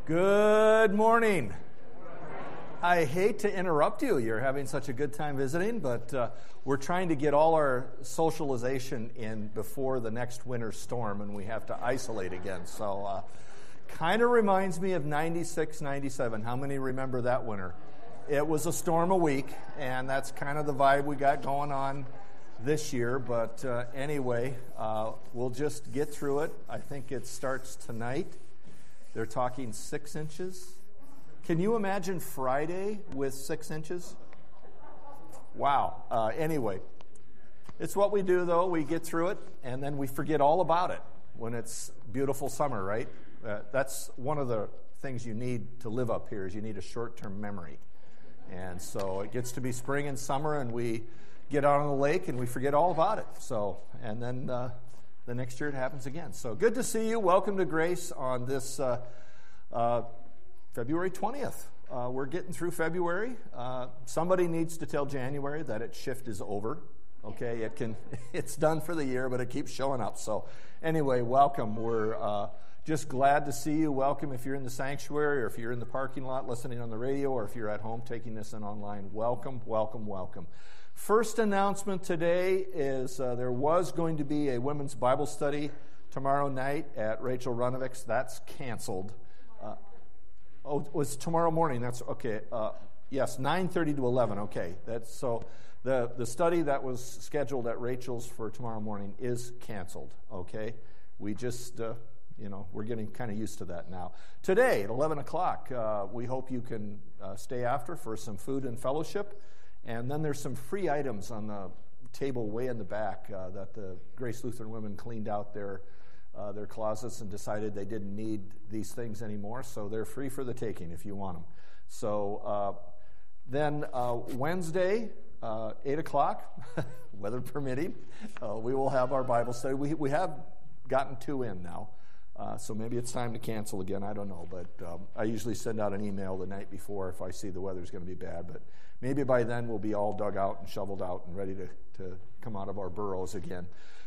Good morning. I hate to interrupt you. You're having such a good time visiting, but we're trying to get all our socialization in before the next winter storm and we have to isolate again. So kind of reminds me of 96, 97. How many remember that winter? It was a storm a week, and that's kind of the vibe we got going on this year. But anyway, we'll just get through it. I think it starts tonight. They're talking 6 inches. Can you imagine Friday with 6 inches? Wow. Anyway, it's what we do, though. We get through it, and then we forget all about it when it's beautiful summer, right? That's one of the things you need to live up here is you need a short-term memory. And so it gets to be spring and summer, and we get out on the lake, and we forget all about it. So, and then the next year it happens again. So good to see you. Welcome to Grace on this February 20th. We're getting through February. Somebody needs to tell January that its shift is over. Okay, it's done for the year, but it keeps showing up. So anyway, welcome. We're just glad to see you. Welcome if you're in the sanctuary or if you're in the parking lot listening on the radio or if you're at home taking this in online. Welcome, welcome, welcome. First announcement today is there was going to be a women's Bible study tomorrow night at Rachel Runovich's. That's canceled. It was tomorrow morning. That's okay. Yes, 9:30 to 11. Okay. That's so. The study that was scheduled at Rachel's for tomorrow morning is canceled. Okay. We just we're getting kind of used to that now. Today at 11 o'clock, we hope you can stay after for some food and fellowship. And then there's some free items on the table way in the back that the Grace Lutheran women cleaned out their closets and decided they didn't need these things anymore, so they're free for the taking if you want them. So then Wednesday, 8 o'clock, weather permitting, we will have our Bible study. We have gotten 2 in now, so maybe it's time to cancel again. I don't know, but I usually send out an email the night before if I see the weather's going to be bad, but maybe by then we'll be all dug out and shoveled out and ready to come out of our burrows again.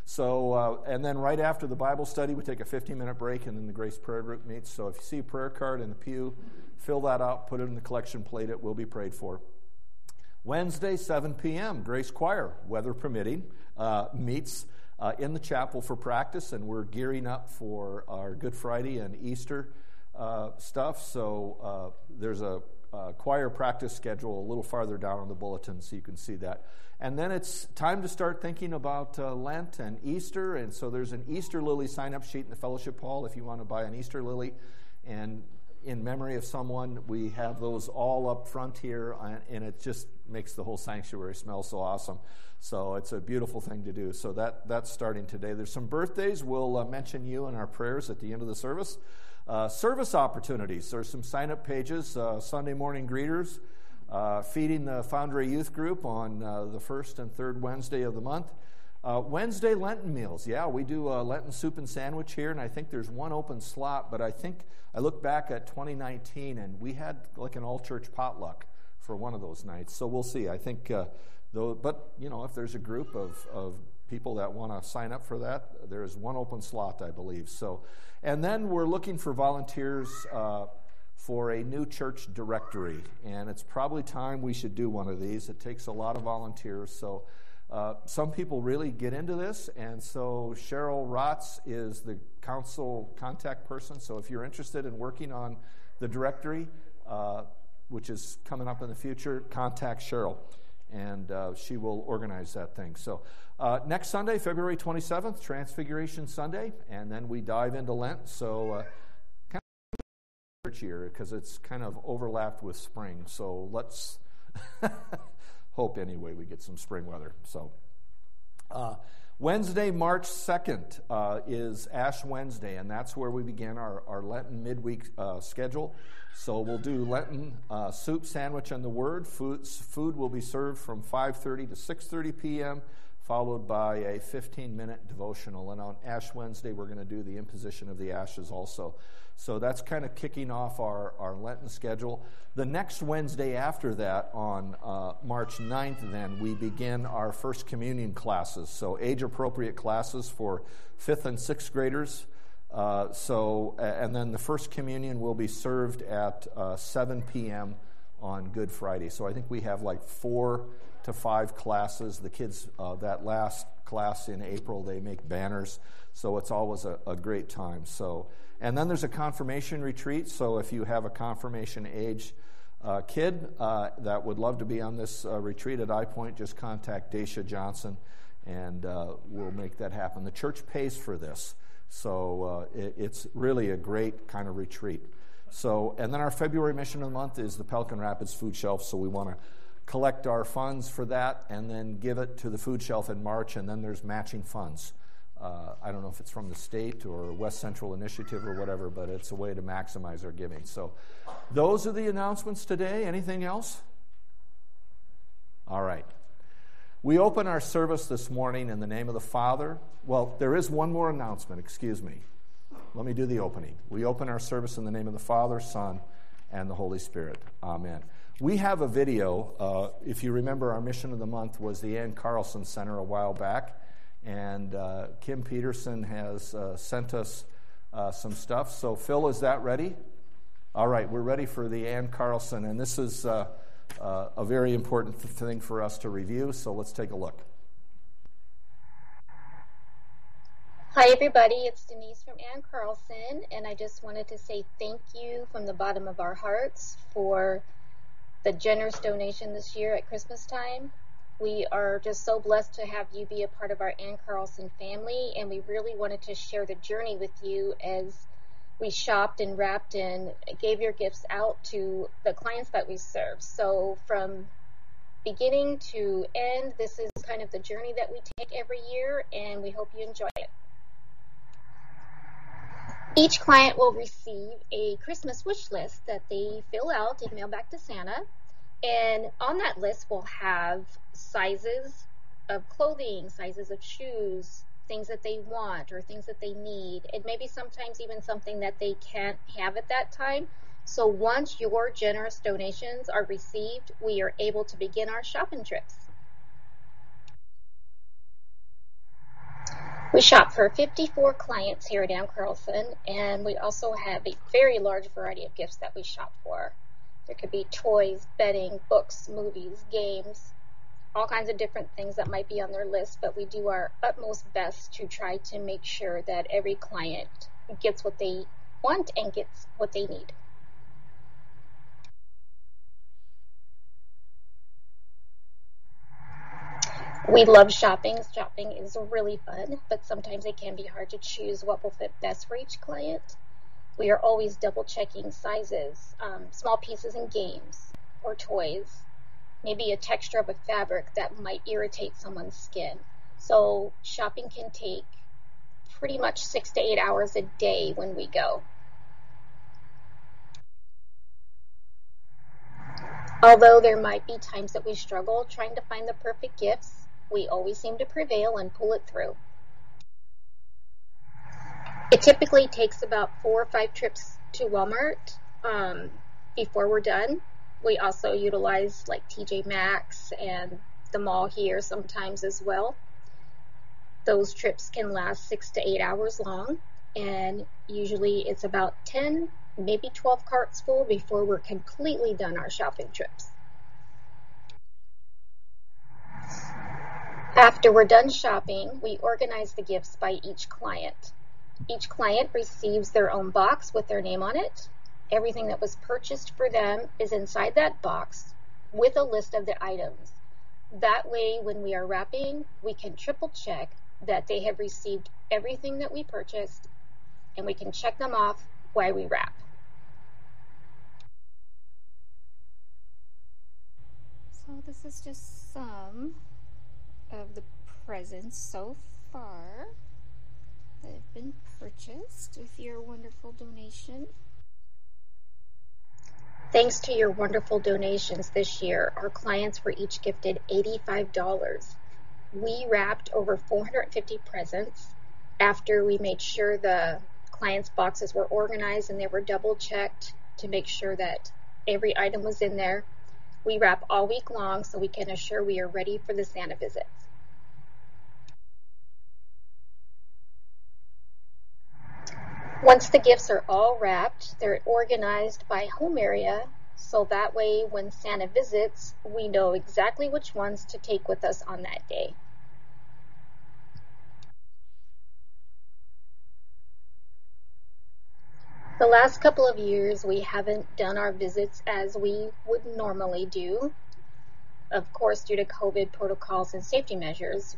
So, and then right after the Bible study, we take a 15-minute break, and then the Grace Prayer Group meets. So if you see a prayer card in the pew, fill that out, put it in the collection plate. It will be prayed for. Wednesday, 7 p.m., Grace Choir, weather permitting, meets in the chapel for practice, and we're gearing up for our Good Friday and Easter stuff. So there's a choir practice schedule a little farther down on the bulletin so you can see that. And then it's time to start thinking about Lent and Easter, and so there's an Easter lily sign-up sheet in the fellowship hall if you want to buy an Easter lily. And in memory of someone, we have those all up front here, and it just makes the whole sanctuary smell so awesome. So it's a beautiful thing to do. So that's starting today. There's some birthdays. We'll mention you in our prayers at the end of the service. Service opportunities. There's some sign-up pages. Sunday morning greeters, feeding the Foundry Youth Group on the first and third Wednesday of the month. Wednesday Lenten meals. Yeah, we do a Lenten soup and sandwich here, and I think there's one open slot, but I think I look back at 2019, and we had like an all-church potluck for one of those nights. So we'll see. I think, but, if there's a group of people that want to sign up for that, there's one open slot, I believe. So, and then we're looking for volunteers for a new church directory, and it's probably time we should do one of these. It takes a lot of volunteers, so some people really get into this, and so Cheryl Rotz is the council contact person, so if you're interested in working on the directory, which is coming up in the future, contact Cheryl, and she will organize that thing. So next Sunday, February 27th, Transfiguration Sunday, and then we dive into Lent, so kind of church year, because it's kind of overlapped with spring, so let's hope anyway we get some spring weather. So Wednesday, March 2nd is Ash Wednesday, and that's where we begin our Lenten midweek schedule. So we'll do Lenten soup, sandwich, and the Word. Food will be served from 5:30 to 6:30 p.m., followed by a 15-minute devotional. And on Ash Wednesday, we're going to do the imposition of the ashes also. So that's kind of kicking off our Lenten schedule. The next Wednesday after that, on March 9th, then, we begin our First Communion classes. So age-appropriate classes for 5th and 6th graders. And then the First Communion will be served at 7 p.m. on Good Friday. So I think we have like 4 to 5 classes. The kids, that last class in April, they make banners. So it's always a great time. And then there's a confirmation retreat. So if you have a confirmation age kid that would love to be on this retreat at iPoint, just contact Dacia Johnson, and we'll make that happen. The church pays for this. So it's really a great kind of retreat. And then our February mission of the month is the Pelican Rapids Food Shelf. So we want to collect our funds for that and then give it to the food shelf in March. And then there's matching funds. I don't know if it's from the state or West Central Initiative or whatever, but it's a way to maximize our giving. So those are the announcements today. Anything else? All right. We open our service this morning in the name of the Father. Well, there is one more announcement, excuse me. Let me do the opening. We open our service in the name of the Father, Son, and the Holy Spirit. Amen. We have a video. If you remember, our mission of the month was the Ann Carlson Center a while back. And Kim Peterson has sent us some stuff. So, Phil, is that ready? All right, we're ready for the Ann Carlson. And this is a very important thing for us to review. So let's take a look. Hi, everybody. It's Denise from Ann Carlson. And I just wanted to say thank you from the bottom of our hearts for the generous donation this year at Christmas time. We are just so blessed to have you be a part of our Ann Carlson family, and we really wanted to share the journey with you as we shopped and wrapped and gave your gifts out to the clients that we serve. So from beginning to end, this is kind of the journey that we take every year, and we hope you enjoy it. Each client will receive a Christmas wish list that they fill out and mail back to Santa. And on that list, we'll have sizes of clothing, sizes of shoes, things that they want or things that they need, and maybe sometimes even something that they can't have at that time. So once your generous donations are received, we are able to begin our shopping trips. We shop for 54 clients here at Ann Carlson, and we also have a very large variety of gifts that we shop for. There could be toys, bedding, books, movies, games, all kinds of different things that might be on their list, but we do our utmost best to try to make sure that every client gets what they want and gets what they need. We love shopping. Shopping is really fun, but sometimes it can be hard to choose what will fit best for each client. We are always double checking sizes, small pieces in games or toys, maybe a texture of a fabric that might irritate someone's skin. So shopping can take pretty much 6 to 8 hours a day when we go. Although there might be times that we struggle trying to find the perfect gifts, we always seem to prevail and pull it through. It typically takes about 4 or 5 trips to Walmart before we're done. We also utilize like TJ Maxx and the mall here sometimes as well. Those trips can last 6 to 8 hours long, and usually it's about 10, maybe 12 carts full before we're completely done our shopping trips. After we're done shopping, we organize the gifts by each client. Each client receives their own box with their name on it. Everything that was purchased for them is inside that box with a list of the items. That way, when we are wrapping, we can triple check that they have received everything that we purchased, and we can check them off while we wrap. So this is just some of the presents so far that have been purchased with your wonderful donation. Thanks to your wonderful donations this year, our clients were each gifted $85. We wrapped over 450 presents after we made sure the clients' boxes were organized and they were double checked to make sure that every item was in there. We wrap all week long so we can assure we are ready for the Santa visits. Once the gifts are all wrapped, they're organized by home area, so that way when Santa visits, we know exactly which ones to take with us on that day. The last couple of years, we haven't done our visits as we would normally do. Of course, due to COVID protocols and safety measures,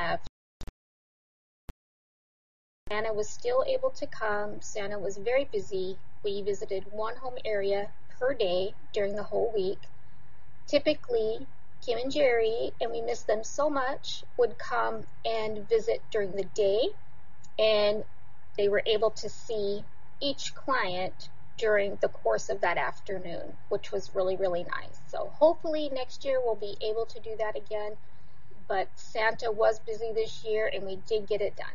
Santa was still able to come. Santa was very busy. We visited one home area per day during the whole week. Typically, Kim and Jerry, and we miss them so much, would come and visit during the day, and they were able to see each client during the course of that afternoon, which was really, really nice. So hopefully next year we'll be able to do that again, but Santa was busy this year and we did get it done.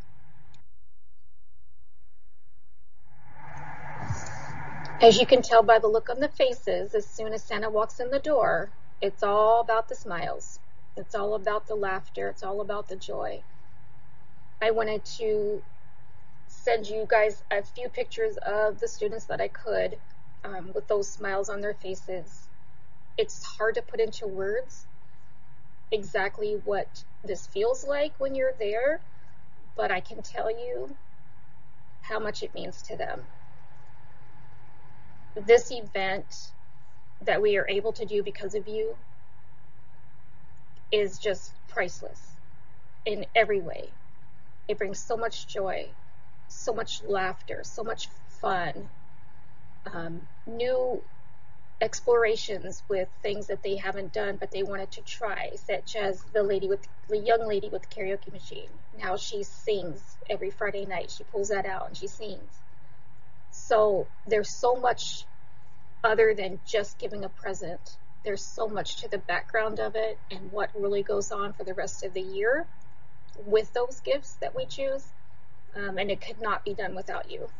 As you can tell by the look on the faces, as soon as Santa walks in the door, it's all about the smiles. It's all about the laughter. It's all about the joy. I wanted to send you guys a few pictures of the students that I could with those smiles on their faces. It's hard to put into words exactly what this feels like when you're there, but I can tell you how much it means to them. This event that we are able to do because of you is just priceless in every way. It brings so much joy, so much laughter, so much fun, new explorations with things that they haven't done but they wanted to try, such as the young lady with the karaoke machine. Now she sings every Friday night. She pulls that out and she sings. So there's so much other than just giving a present. There's so much to the background of it and what really goes on for the rest of the year with those gifts that we choose, and it could not be done without you.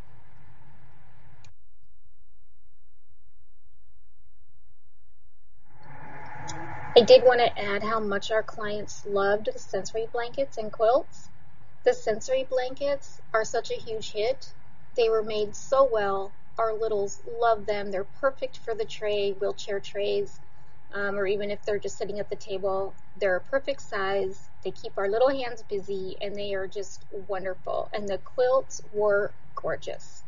I did want to add how much our clients loved the sensory blankets and quilts. The sensory blankets are such a huge hit. They were made so well. Our littles love them. They're perfect for the tray, wheelchair trays, or even if they're just sitting at the table. They're a perfect size. They keep our little hands busy, and they are just wonderful. And the quilts were gorgeous.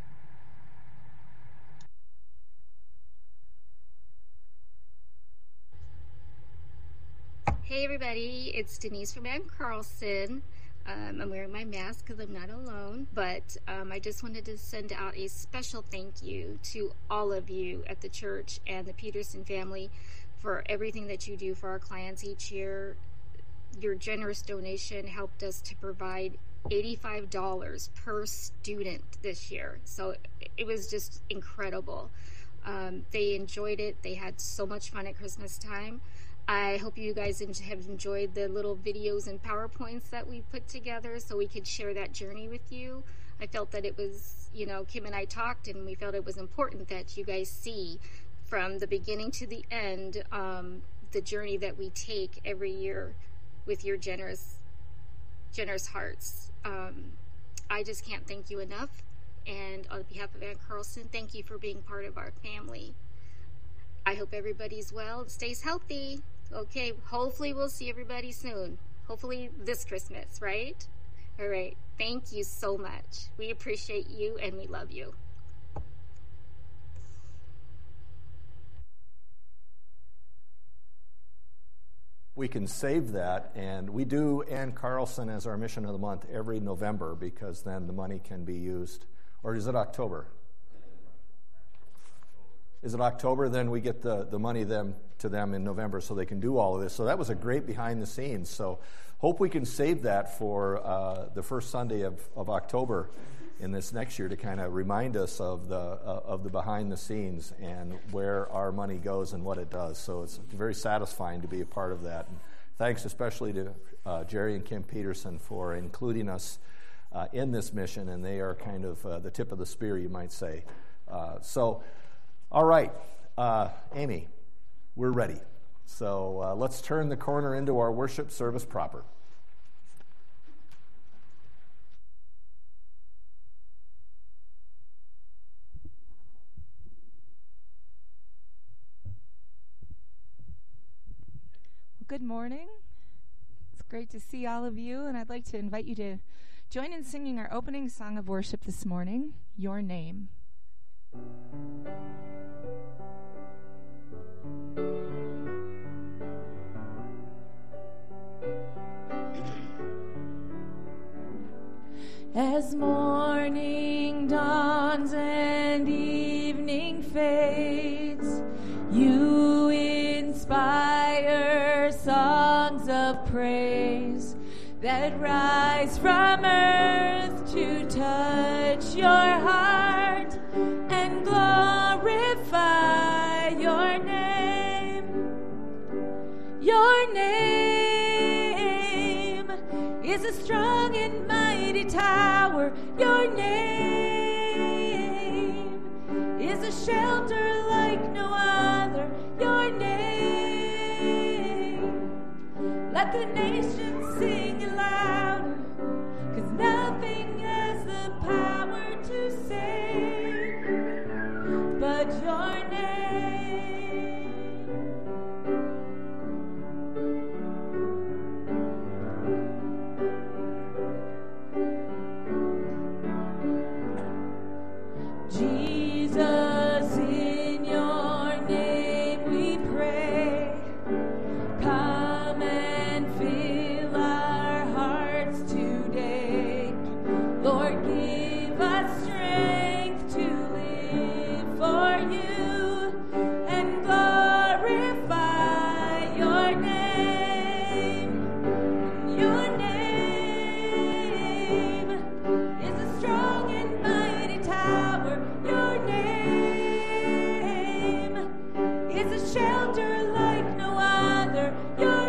Hey everybody, it's Denise from Ann Carlson. I'm wearing my mask because I'm not alone, but I just wanted to send out a special thank you to all of you at the church and the Peterson family for everything that you do for our clients each year. Your generous donation helped us to provide $85 per student this year, so it was just incredible. They enjoyed it. They had so much fun at Christmas time. I hope you guys have enjoyed the little videos and PowerPoints that we put together so we could share that journey with you. I felt that it was, Kim and I talked and we felt it was important that you guys see from the beginning to the end the journey that we take every year with your generous hearts. I just can't thank you enough. And on behalf of Ann Carlson, thank you for being part of our family. I hope everybody's well and stays healthy. Okay, hopefully we'll see everybody soon. Hopefully this Christmas, right? All right, thank you so much. We appreciate you and we love you. We can save that, and we do Ann Carlson as our mission of the month every November because then the money can be used. Or is it October? Is it October? Then we get the money to them in November so they can do all of this. So that was a great behind the scenes. So hope we can save that for the first Sunday of October in this next year to kind of remind us of the behind the scenes and where our money goes and what it does. So it's very satisfying to be a part of that. And thanks especially to Jerry and Kim Peterson for including us in this mission, and they are kind of the tip of the spear, you might say. All right, Amy, we're ready. So let's turn the corner into our worship service proper. good morning. It's great to see all of you, and I'd like to invite you to join in singing our opening song of worship this morning, Your Name. As morning dawns and evening fades, you inspire songs of praise that rise from earth to touch your heart and glorify your name. Your name is a strong and mighty tower. Your name is a shelter like no other. Your name, let the nations sing it louder, 'cause nothing has the power to save but your name. Jesus, in your name we pray. Come and fill our hearts today. Lord, give us strength to live for you and glorify your name. Your name is a strong and mighty tower. Your name is a shelter like no other. Your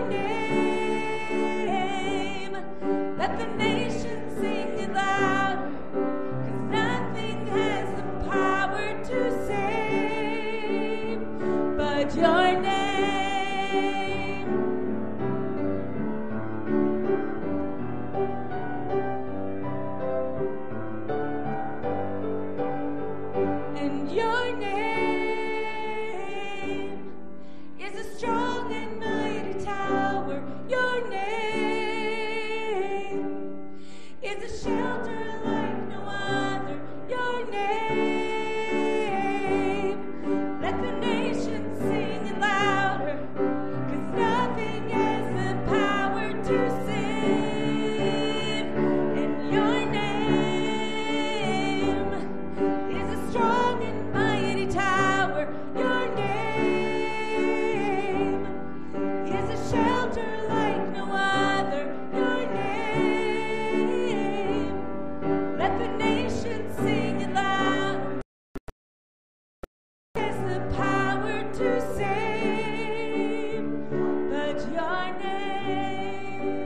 name, let the nations sing it louder, 'cause nothing has the power to save but your name. And your name is a strong and mighty tower. Your name is a shelter like no other. Your name, let the nations sing it louder, 'cause nothing has the power to save. And your name is a strong and mighty tower. Your name is a shelter like no other. Your name, let the nations sing it louder. Has the power to save, but your name.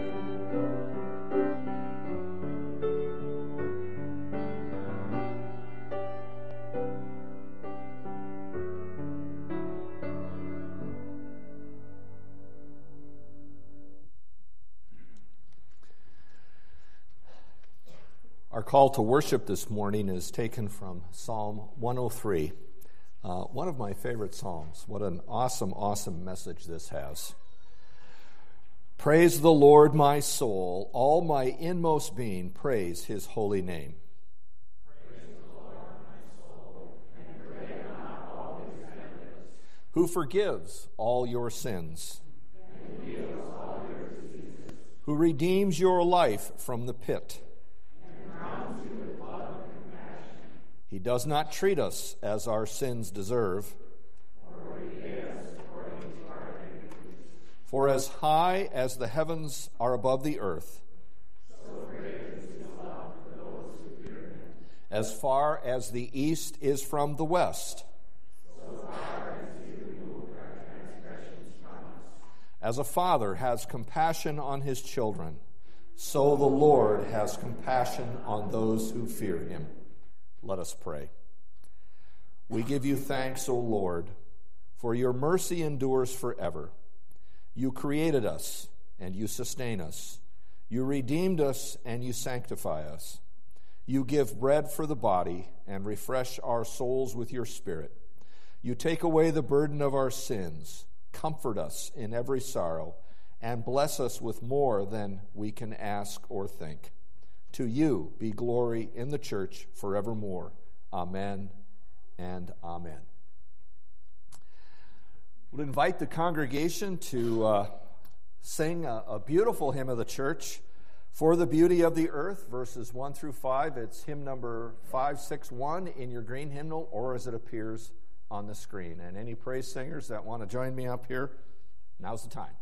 Our call to worship this morning is taken from Psalm 103, one of my favorite psalms. What an awesome, awesome message this has. Praise the Lord, my soul, all my inmost being, praise his holy name. Praise the Lord, my soul, and forget not all his benefits. Who forgives all your sins, And heals all your diseases. who redeems your life from the pit. He does not treat us as our sins deserve. For as high as the heavens are above the earth, So great is his love for those who fear him. as far as the east is from the west, So far as you remove our transgressions from us. as a father has compassion on his children, so the Lord has compassion on those who fear him. Let us pray. We give you thanks, O Lord, for your mercy endures forever. You created us, and you sustain us. You redeemed us, and you sanctify us. You give bread for the body, and refresh our souls with your Spirit. You take away the burden of our sins, comfort us in every sorrow, and bless us with more than we can ask or think. To you be glory in the church forevermore. Amen and amen. I would invite the congregation to sing a beautiful hymn of the church, For the Beauty of the Earth, verses 1 through 5. It's hymn number 561 in your green hymnal, or as it appears on the screen. And any praise singers that want to join me up here, now's the time.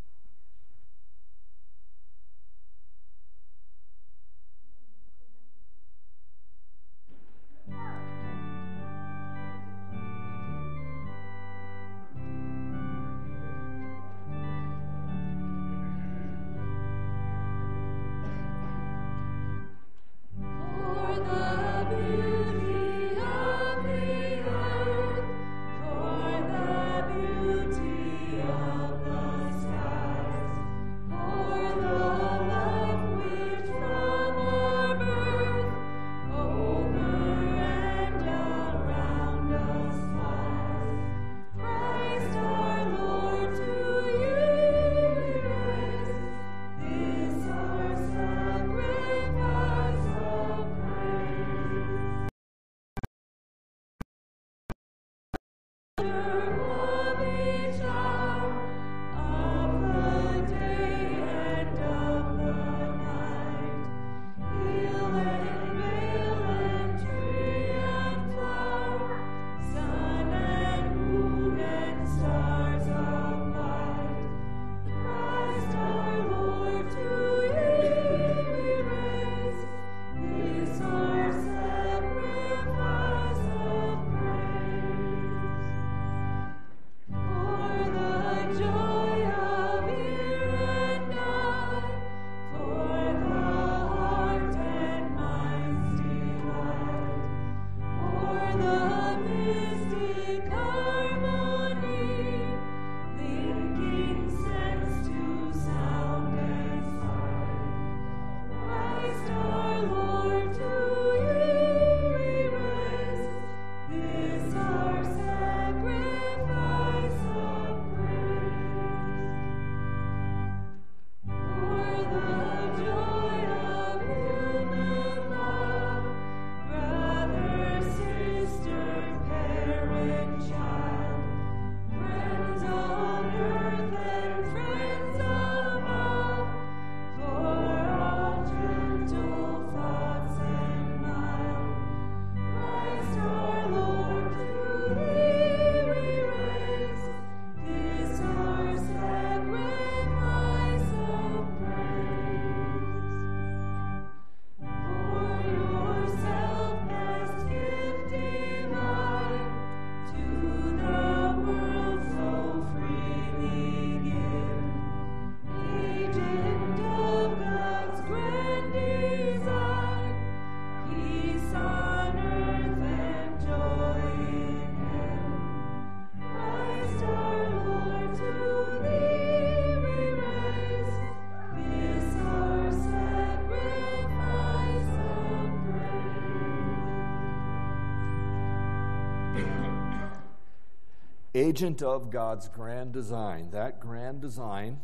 Agent of God's grand design. That grand design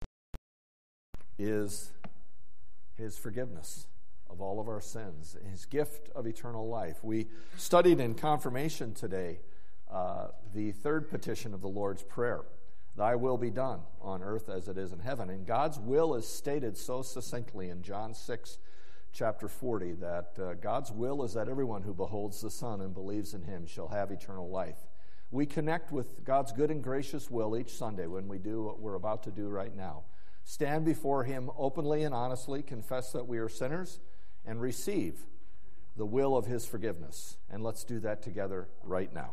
is his forgiveness of all of our sins, his gift of eternal life. We studied in confirmation today the third petition of the Lord's Prayer. Thy will be done on earth as it is in heaven. And God's will is stated so succinctly in John 6, chapter 40, that God's will is that everyone who beholds the Son and believes in him shall have eternal life. We connect with God's good and gracious will each Sunday when we do what we're about to do right now. Stand before him openly and honestly, confess that we are sinners, and receive the will of his forgiveness. And let's do that together right now.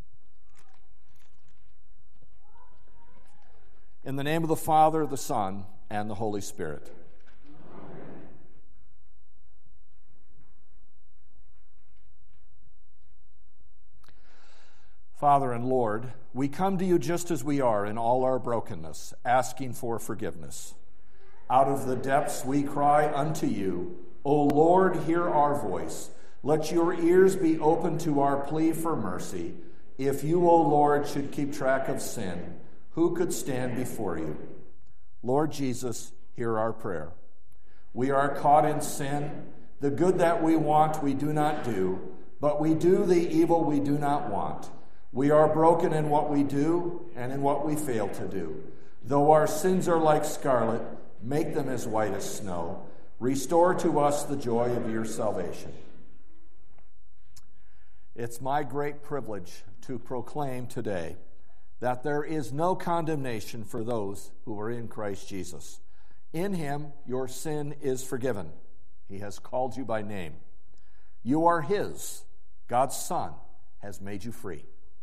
In the name of the Father, the Son, and the Holy Spirit. Father and Lord, we come to you just as we are in all our brokenness, asking for forgiveness. Out of the depths we cry unto you, O Lord, hear our voice. Let your ears be open to our plea for mercy. If you, O Lord, should keep track of sin, who could stand before you? Lord Jesus, hear our prayer. We are caught in sin. The good that we want, we do not do, but we do the evil we do not want. We are broken in what we do and in what we fail to do. Though our sins are like scarlet, make them as white as snow. Restore to us the joy of your salvation. It's my great privilege to proclaim today that there is no condemnation for those who are in Christ Jesus. In him, your sin is forgiven. He has called you by name. You are his. God's Son has made you free.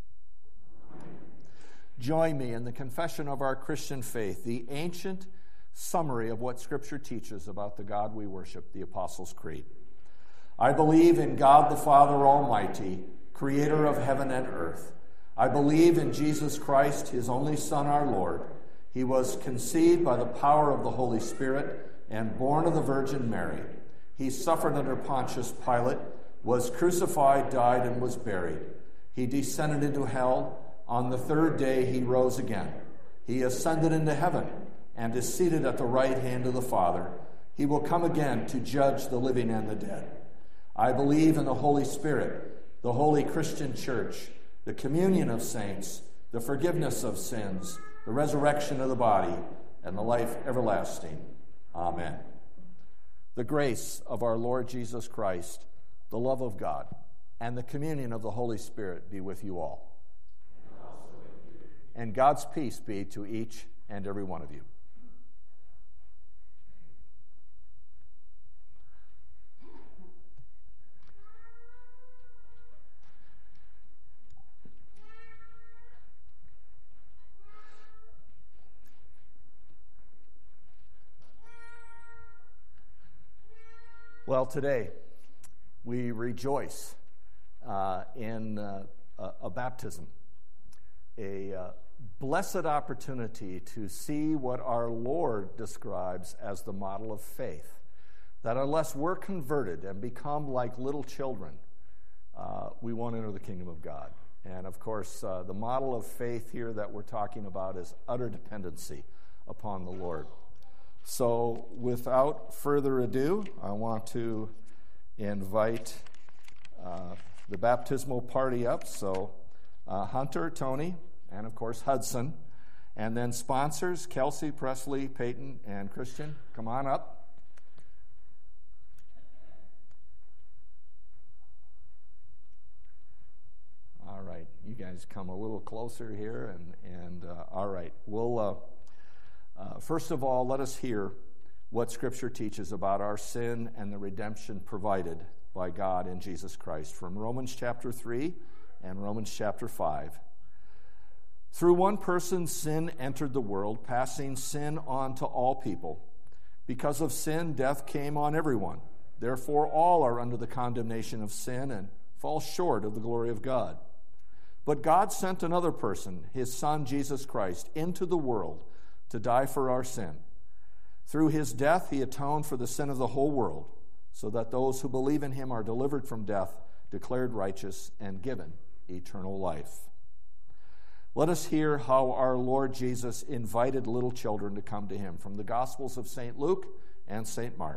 Join me in the confession of our Christian faith, the ancient summary of what Scripture teaches about the God we worship, the Apostles' Creed. I believe in God the Father Almighty, creator of heaven and earth. I believe in Jesus Christ, his only Son, our Lord. He was conceived by the power of the Holy Spirit and born of the Virgin Mary. He suffered under Pontius Pilate, was crucified, died, and was buried. He descended into hell. On the third day he rose again. He ascended into heaven and is seated at the right hand of the Father. He will come again to judge the living and the dead. I believe in the Holy Spirit, the holy Christian church, the communion of saints, the forgiveness of sins, the resurrection of the body, and the life everlasting. Amen. The grace of our Lord Jesus Christ, the love of God, and the communion of the Holy Spirit be with you all. And God's peace be to each and every one of you. Well, today we rejoice in a baptism, a blessed opportunity to see what our Lord describes as the model of faith, that unless we're converted and become like little children, we won't enter the kingdom of God. And of course, the model of faith here that we're talking about is utter dependency upon the Lord. So without further ado, I want to invite the baptismal party up. So Hunter, Tony, and of course Hudson, and then sponsors Kelsey, Presley, Peyton, and Christian. Come on up. All right, you guys come a little closer here, and all right, we'll first of all, let us hear what Scripture teaches about our sin and the redemption provided by God in Jesus Christ from Romans chapter 3 and Romans chapter 5. Through one person, sin entered the world, passing sin on to all people. Because of sin, death came on everyone. Therefore, all are under the condemnation of sin and fall short of the glory of God. But God sent another person, his Son, Jesus Christ, into the world to die for our sin. Through his death, he atoned for the sin of the whole world, so that those who believe in him are delivered from death, declared righteous, and given eternal life. Let us hear how our Lord Jesus invited little children to come to him from the Gospels of St. Luke and St. Mark.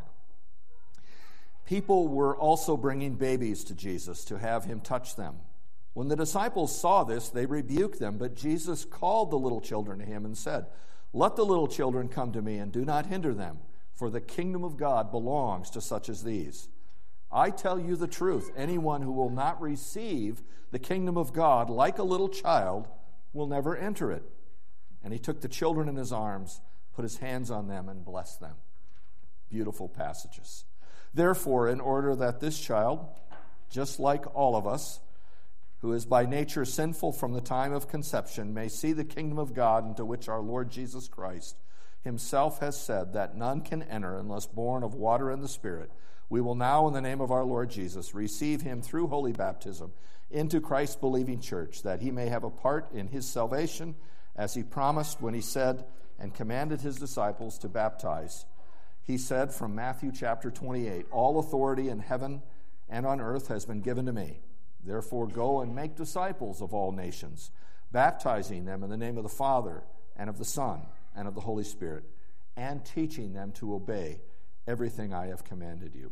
People were also bringing babies to Jesus to have him touch them. When the disciples saw this, they rebuked them, but Jesus called the little children to him and said, "Let the little children come to me, and do not hinder them, for the kingdom of God belongs to such as these. I tell you the truth, anyone who will not receive the kingdom of God like a little child will never enter it." And he took the children in his arms, put his hands on them, and blessed them. Beautiful passages. Therefore, in order that this child, just like all of us, who is by nature sinful from the time of conception, may see the kingdom of God into which our Lord Jesus Christ himself has said that none can enter unless born of water and the Spirit, we will now, in the name of our Lord Jesus, receive him through holy baptism into Christ's believing church, that he may have a part in his salvation, as he promised when he said and commanded his disciples to baptize. He said from Matthew chapter 28, "All authority in heaven and on earth has been given to me. Therefore go and make disciples of all nations, baptizing them in the name of the Father and of the Son and of the Holy Spirit, and teaching them to obey everything I have commanded you.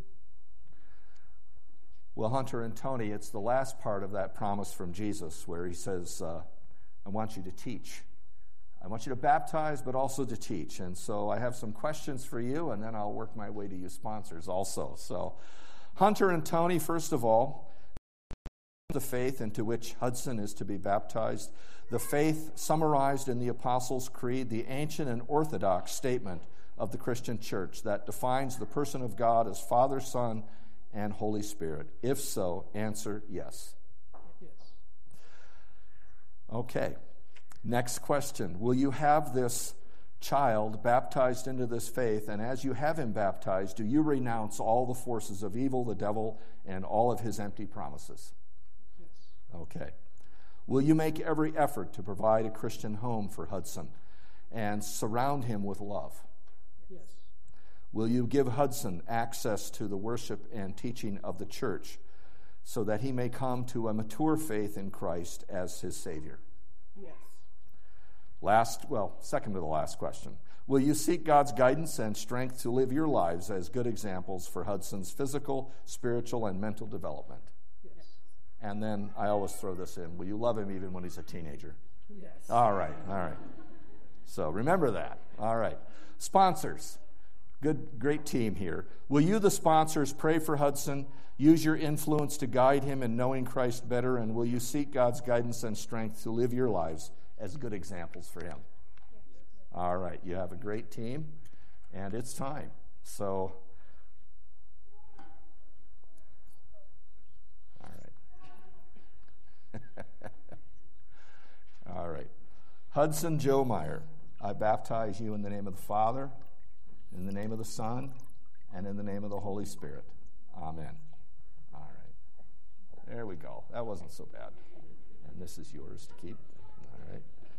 Well, Hunter and Tony, it's the last part of that promise from Jesus where he says, I want you to teach. I want you to baptize, but also to teach. And so I have some questions for you, and then I'll work my way to you sponsors also. So Hunter and Tony, first of all, the faith into which Hudson is to be baptized, the faith summarized in the Apostles' Creed, the ancient and orthodox statement of the Christian church that defines the person of God as Father, Son, and Holy Spirit. If so, answer yes. Yes. Okay. Next question. Will you have this child baptized into this faith, and as you have him baptized, do you renounce all the forces of evil, the devil, and all of his empty promises? Yes. Okay. Will you make every effort to provide a Christian home for Hudson and surround him with love? Yes. Will you give Hudson access to the worship and teaching of the church so that he may come to a mature faith in Christ as his Savior? Yes. Second to the last question. Will you seek God's guidance and strength to live your lives as good examples for Hudson's physical, spiritual, and mental development? Yes. And then I always throw this in. Will you love him even when he's a teenager? Yes. All right. So remember that. All right. Sponsors. Great team here. Will you, the sponsors, pray for Hudson, use your influence to guide him in knowing Christ better, and will you seek God's guidance and strength to live your lives as good examples for him? All right. You have a great team, and it's time. So, all right. All right. Hudson Joe Meyer, I baptize you in the name of the Father, in the name of the Son, and in the name of the Holy Spirit. Amen. All right. There we go. That wasn't so bad. And this is yours to keep. All right.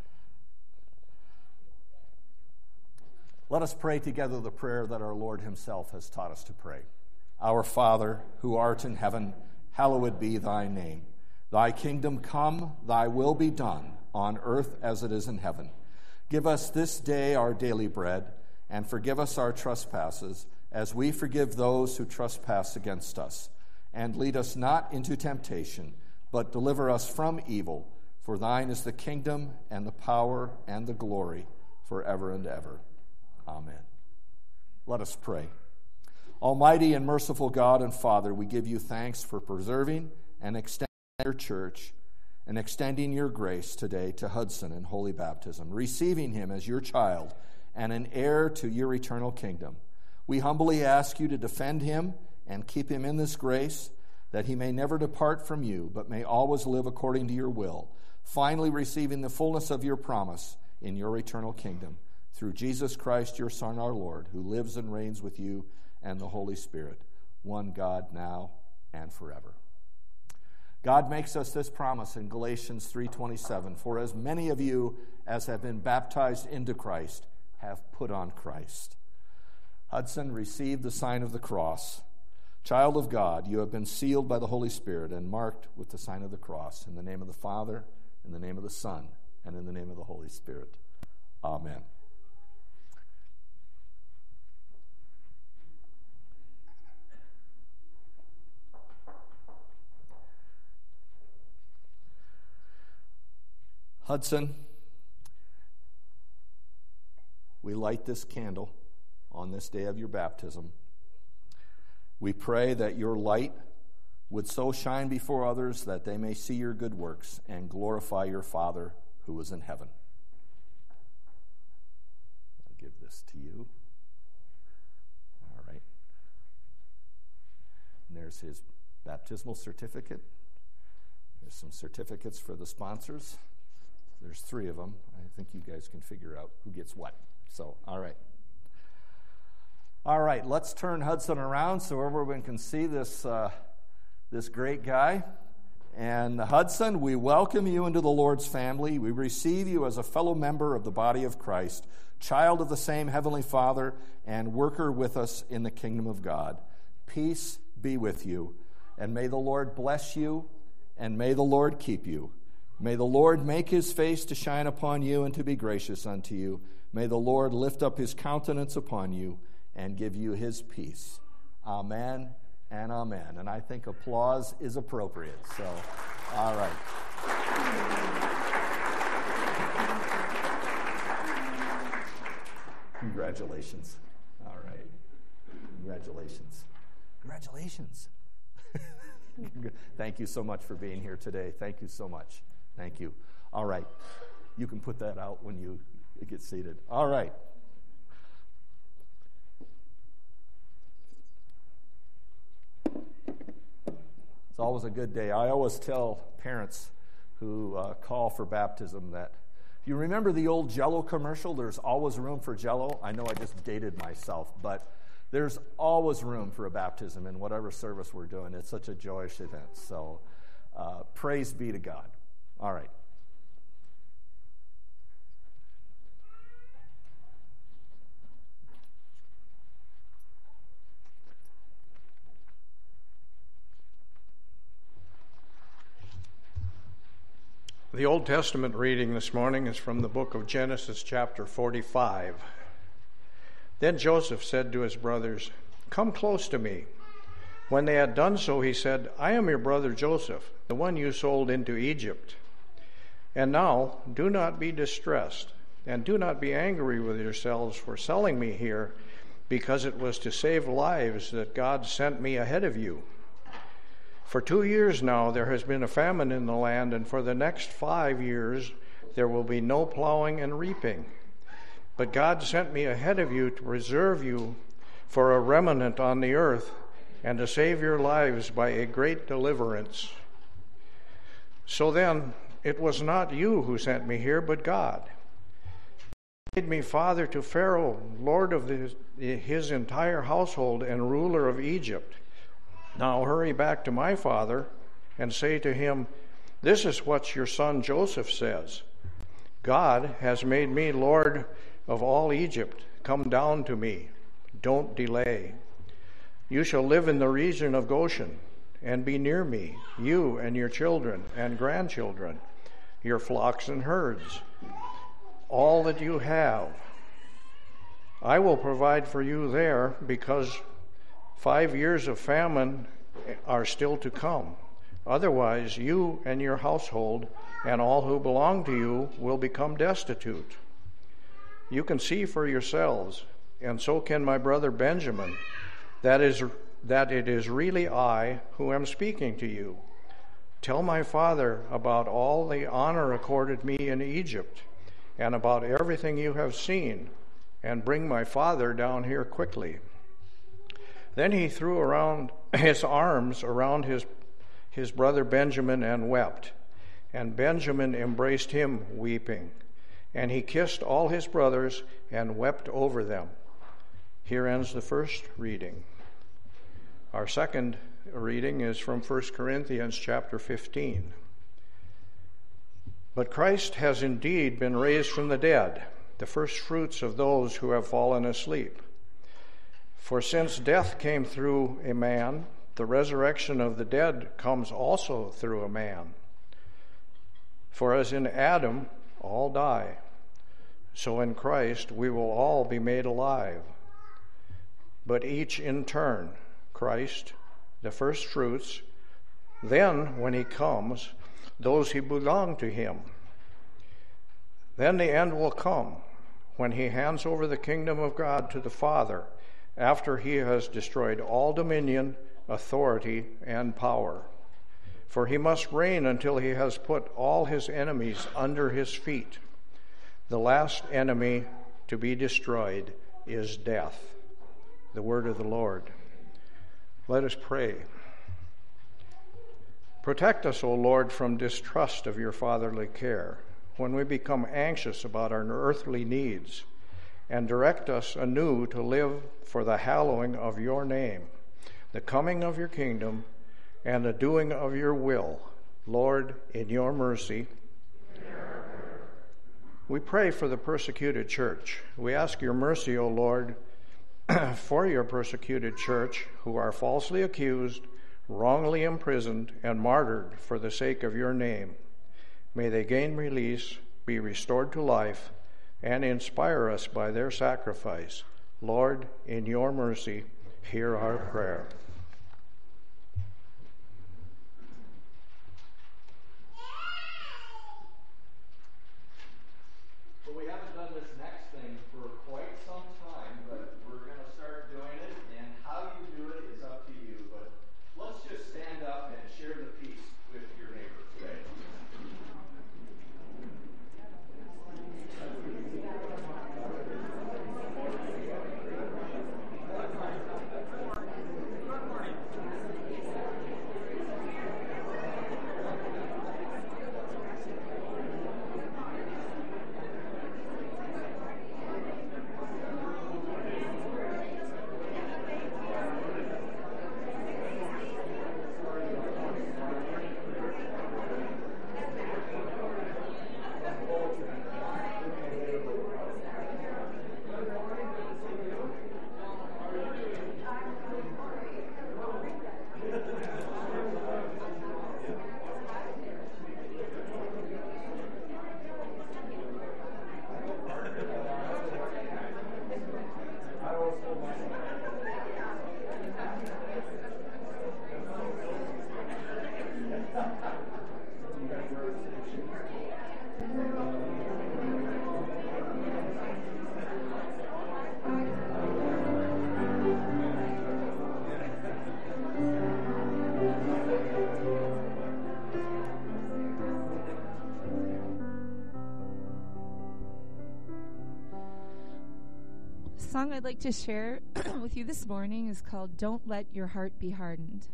Let us pray together the prayer that our Lord himself has taught us to pray. Our Father, who art in heaven, hallowed be thy name. Thy kingdom come, thy will be done, on earth as it is in heaven. Give us this day our daily bread, and forgive us our trespasses, as we forgive those who trespass against us. And lead us not into temptation, but deliver us from evil. For thine is the kingdom, and the power, and the glory, forever and ever. Amen. Let us pray. Almighty and merciful God and Father, we give you thanks for preserving and extending your church and extending your grace today to Hudson in holy baptism, receiving him as your child and an heir to your eternal kingdom. We humbly ask you to defend him and keep him in this grace, that he may never depart from you, but may always live according to your will, finally receiving the fullness of your promise in your eternal kingdom, through Jesus Christ, your Son, our Lord, who lives and reigns with you and the Holy Spirit, one God, now and forever. God makes us this promise in Galatians 3:27, for as many of you as have been baptized into Christ have put on Christ. Hudson, receive the sign of the cross. Child of God, you have been sealed by the Holy Spirit and marked with the sign of the cross. In the name of the Father, in the name of the Son, and in the name of the Holy Spirit. Amen. Hudson, we light this candle on this day of your baptism. We pray that your light would so shine before others that they may see your good works and glorify your Father who is in heaven. I'll give this to you. All right. And there's his baptismal certificate. There's some certificates for the sponsors. There's 3 of them. I think you guys can figure out who gets what. So, all right. All right, let's turn Hudson around so everyone can see this great guy. And Hudson, we welcome you into the Lord's family. We receive you as a fellow member of the body of Christ, child of the same Heavenly Father, and worker with us in the kingdom of God. Peace be with you, and may the Lord bless you, and may the Lord keep you. May the Lord make his face to shine upon you and to be gracious unto you. May the Lord lift up his countenance upon you and give you his peace. Amen and amen. And I think applause is appropriate. So, all right. Congratulations. All right. Congratulations. Congratulations. Thank you so much for being here today. Thank you so much. Thank you. All right. You can put that out when you get seated. All right. It's always a good day. I always tell parents who call for baptism that, you remember the old Jell-O commercial, there's always room for Jell-O? I know I just dated myself, but there's always room for a baptism in whatever service we're doing. It's such a joyous event. So praise be to God. All right. The Old Testament reading this morning is from the book of Genesis, chapter 45. Then Joseph said to his brothers, "Come close to me." When they had done so, he said, "I am your brother Joseph, the one you sold into Egypt. And now do not be distressed, and do not be angry with yourselves for selling me here, because it was to save lives that God sent me ahead of you. For 2 years now there has been a famine in the land, and for the next 5 years there will be no plowing and reaping. But God sent me ahead of you to preserve you for a remnant on the earth, and to save your lives by a great deliverance. So then, it was not you who sent me here, but God. He made me father to Pharaoh, lord of his entire household and ruler of Egypt. Now hurry back to my father and say to him, 'This is what your son Joseph says. God has made me lord of all Egypt. Come down to me. Don't delay. You shall live in the region of Goshen and be near me, you and your children and grandchildren, your flocks and herds, all that you have. I will provide for you there, because 5 years of famine are still to come. Otherwise, you and your household and all who belong to you will become destitute. You can see for yourselves, and so can my brother Benjamin, that it is really I who am speaking to you. Tell my father about all the honor accorded me in Egypt, and about everything you have seen, and bring my father down here quickly.' Then he threw around his arms around his brother Benjamin and wept. And Benjamin embraced him, weeping. And he kissed all his brothers and wept over them." Here ends the first reading. Our second reading is from 1 Corinthians chapter 15. "But Christ has indeed been raised from the dead, the first fruits of those who have fallen asleep. For since death came through a man, the resurrection of the dead comes also through a man. For as in Adam all die, so in Christ we will all be made alive. But each in turn, Christ, the first fruits, then when he comes, those who belong to him. Then the end will come, when he hands over the kingdom of God to the Father, after he has destroyed all dominion, authority, and power. For he must reign until he has put all his enemies under his feet. The last enemy to be destroyed is death." The word of the Lord. Let us pray. Protect us, O Lord, from distrust of your fatherly care, when we become anxious about our earthly needs, and direct us anew to live for the hallowing of your name, the coming of your kingdom, and the doing of your will. Lord, in your mercy. We pray for the persecuted church. We ask your mercy, O Lord, for your persecuted church, who are falsely accused, wrongly imprisoned, and martyred for the sake of your name. May they gain release, be restored to life, and inspire us by their sacrifice. Lord, in your mercy, hear our prayer. So we haven't done this next thing for quite some time, but we're going to start doing it, and how you do it is up to you. But let's just stand up and share the peace with your neighbor today. The song I'd like to share with you this morning is called Don't Let Your Heart Be Hardened.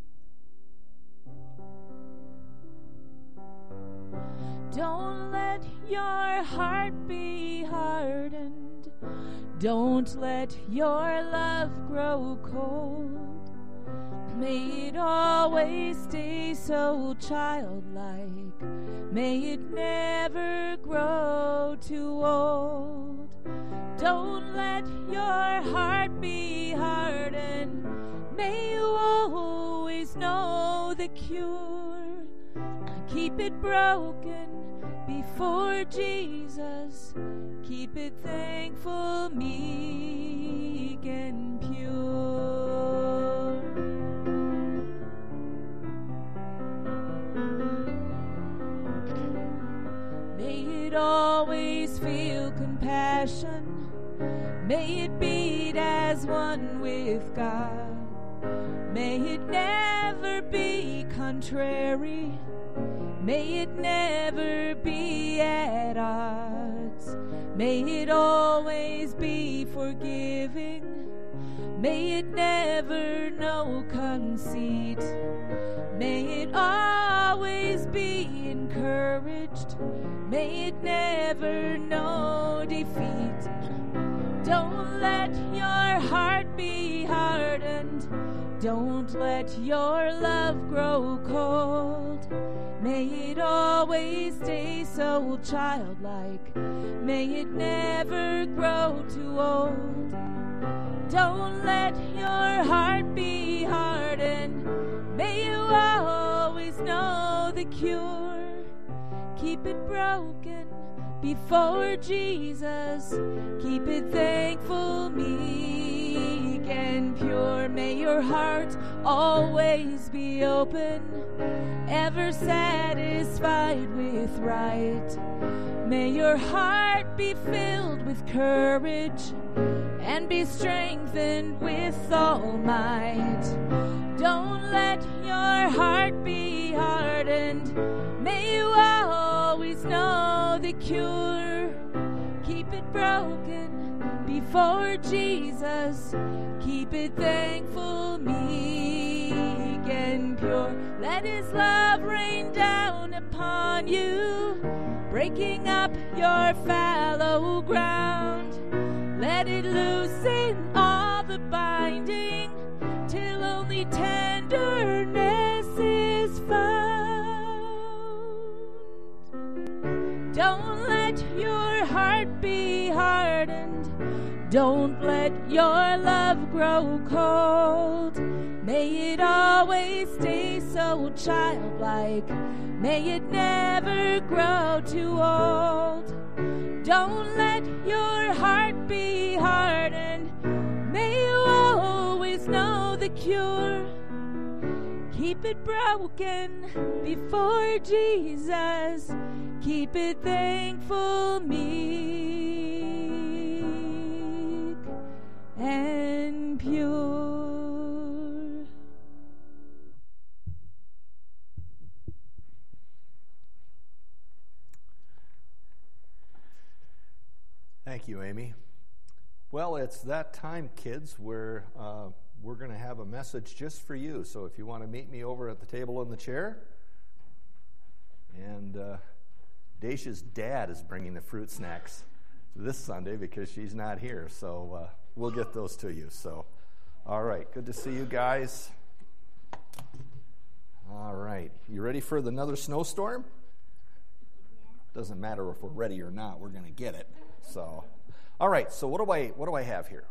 Don't let your heart be hardened. Don't let your love grow cold. May it always stay so childlike. May it never grow too old. Don't let your heart be hardened. May you always know the cure. Keep it broken before Jesus. Keep it thankful, meek, and pure. May it always feel compassion. May it beat as one with God. May it never be contrary. May it never be at odds. May it always be forgiving. May it never know conceit. May it always be encouraged. May it never know defeat. Don't let your heart be hardened. Don't let your love grow cold. May it always stay so childlike. May it never grow too old. Don't let your heart be hardened. May you always know the cure. Keep it broken before Jesus. Keep it thankful, meek, and pure. May your heart always be open, ever satisfied with right. May your heart be filled with courage and be strengthened with all might. Don't let your heart be hardened. May you always know the cure. Keep it broken before Jesus. Keep it thankful, meek, and pure. Let his love rain down upon you, breaking up your fallow ground. Let it loosen all the binding till only tenderness is found. Don't let your heart be hardened. Don't let your love grow cold. May it always stay so childlike. May it never grow too old. Don't let your heart be hardened. May you always know the cure. Keep it broken before Jesus. Keep it thankful, meek, and pure. Thank you, Amy. Well, it's that time, kids, where we're going to have a message just for you. So if you want to meet me over at the table in the chair. And Dacia's dad is bringing the fruit snacks this Sunday because she's not here. So we'll get those to you. So, all right. Good to see you guys. All right. You ready for another snowstorm? Doesn't matter if we're ready or not. We're going to get it. So, all right. So what do I have here?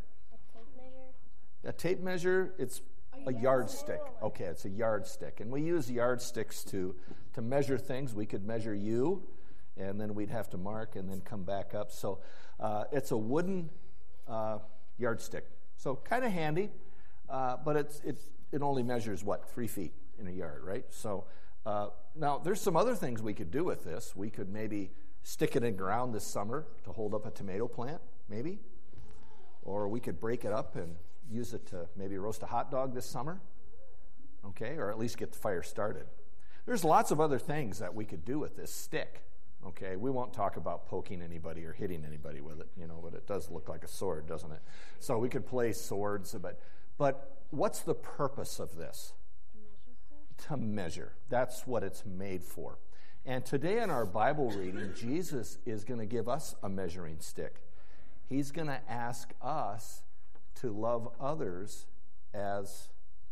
A tape measure. It's a yardstick. Okay, it's a yardstick. And we use yardsticks to measure things. We could measure you, and then we'd have to mark and then come back up. So it's a wooden yardstick. So kind of handy, but it only measures, 3 feet in a yard, right? So now there's some other things we could do with this. We could maybe stick it in ground this summer to hold up a tomato plant, maybe. Or we could break it up and use it to maybe roast a hot dog this summer, okay, or at least get the fire started. There's lots of other things that we could do with this stick, okay. We won't talk about poking anybody or hitting anybody with it, but it does look like a sword, doesn't it? So we could play swords, but what's the purpose of this? To measure. That's what it's made for. And today in our Bible reading, Jesus is going to give us a measuring stick. He's going to ask us to love others as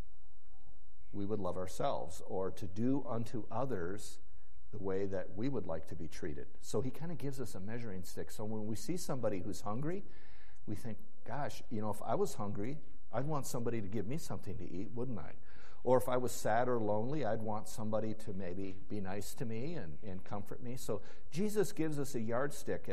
we would love ourselves, or to do unto others the way that we would like to be treated. So he kind of gives us a measuring stick. So when we see somebody who's hungry, we think, gosh, if I was hungry, I'd want somebody to give me something to eat, wouldn't I? Or if I was sad or lonely, I'd want somebody to maybe be nice to me and comfort me. So Jesus gives us a yardstick,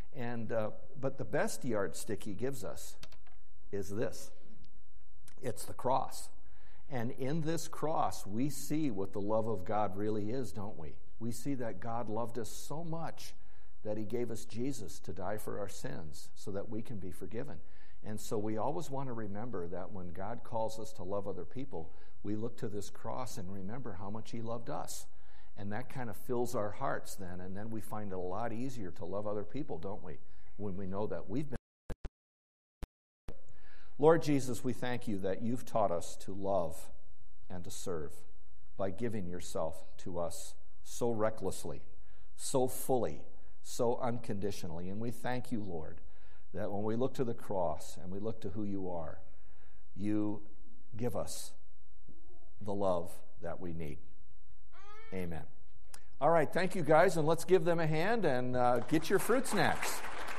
but the best yardstick he gives us is this. It's the cross. And in this cross, we see what the love of God really is, don't we? We see that God loved us so much that he gave us Jesus to die for our sins so that we can be forgiven. And so we always want to remember that when God calls us to love other people, we look to this cross and remember how much he loved us. And that kind of fills our hearts then, and then we find it a lot easier to love other people, don't we? When we know that we've been. Lord Jesus, we thank you that you've taught us to love and to serve by giving yourself to us so recklessly, so fully, so unconditionally. And we thank you, Lord, that when we look to the cross and we look to who you are, you give us the love that we need. Amen. All right, thank you guys, and let's give them a hand and get your fruit snacks.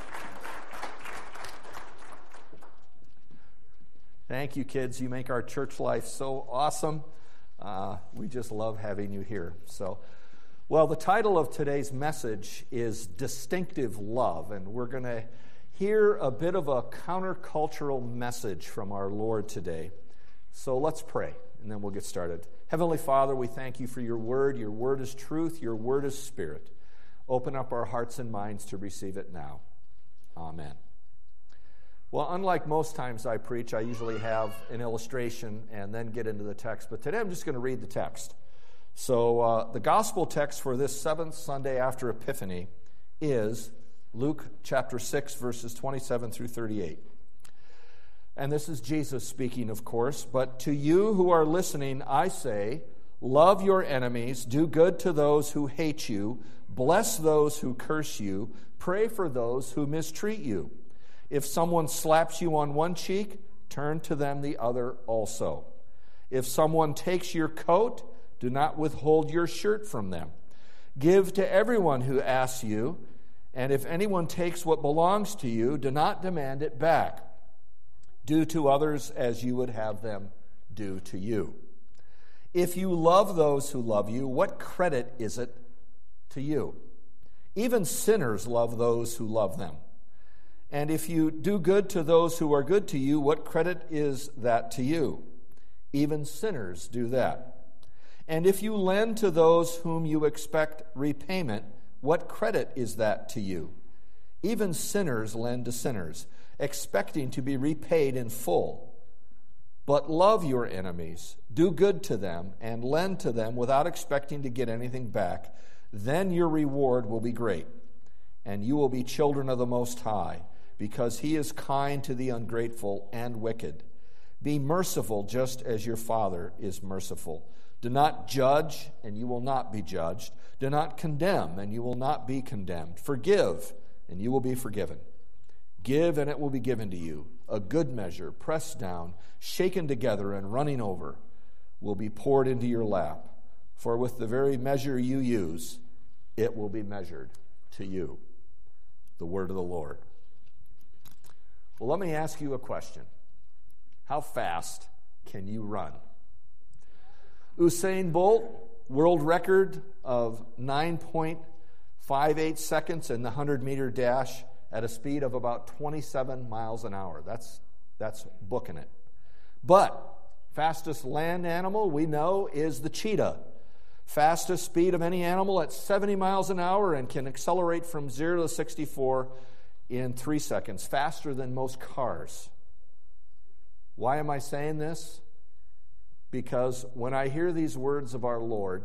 Thank you, kids. You make our church life so awesome. We just love having you here. Well, the title of today's message is Distinctive Love, and we're going to hear a bit of a countercultural message from our Lord today. So let's pray, and then we'll get started. Heavenly Father, we thank you for your word. Your word is truth. Your word is spirit. Open up our hearts and minds to receive it now. Amen. Well, unlike most times I preach, I usually have an illustration and then get into the text. But today I'm just going to read the text. So the gospel text for this seventh Sunday after Epiphany is Luke chapter 6, verses 27 through 38. And this is Jesus speaking, of course. But to you who are listening, I say, love your enemies, do good to those who hate you, bless those who curse you, pray for those who mistreat you. If someone slaps you on one cheek, turn to them the other also. If someone takes your coat, do not withhold your shirt from them. Give to everyone who asks you, and if anyone takes what belongs to you, do not demand it back. Do to others as you would have them do to you. If you love those who love you, what credit is it to you? Even sinners love those who love them. And if you do good to those who are good to you, what credit is that to you? Even sinners do that. And if you lend to those whom you expect repayment, what credit is that to you? Even sinners lend to sinners, expecting to be repaid in full. But love your enemies, do good to them, and lend to them without expecting to get anything back. Then your reward will be great, and you will be children of the Most High, because He is kind to the ungrateful and wicked. Be merciful just as your Father is merciful. Do not judge, and you will not be judged. Do not condemn, and you will not be condemned. Forgive, and you will be forgiven. Give, and it will be given to you. A good measure, pressed down, shaken together, and running over, will be poured into your lap. For with the very measure you use, it will be measured to you. The word of the Lord. Well, let me ask you a question. How fast can you run? Usain Bolt, world record of 9.58 seconds in the 100-meter dash at a speed of about 27 miles an hour. That's booking it. But fastest land animal we know is the cheetah. Fastest speed of any animal at 70 miles an hour and can accelerate from 0 to 64 in 3 seconds, faster than most cars. Why am I saying this? Because when I hear these words of our Lord,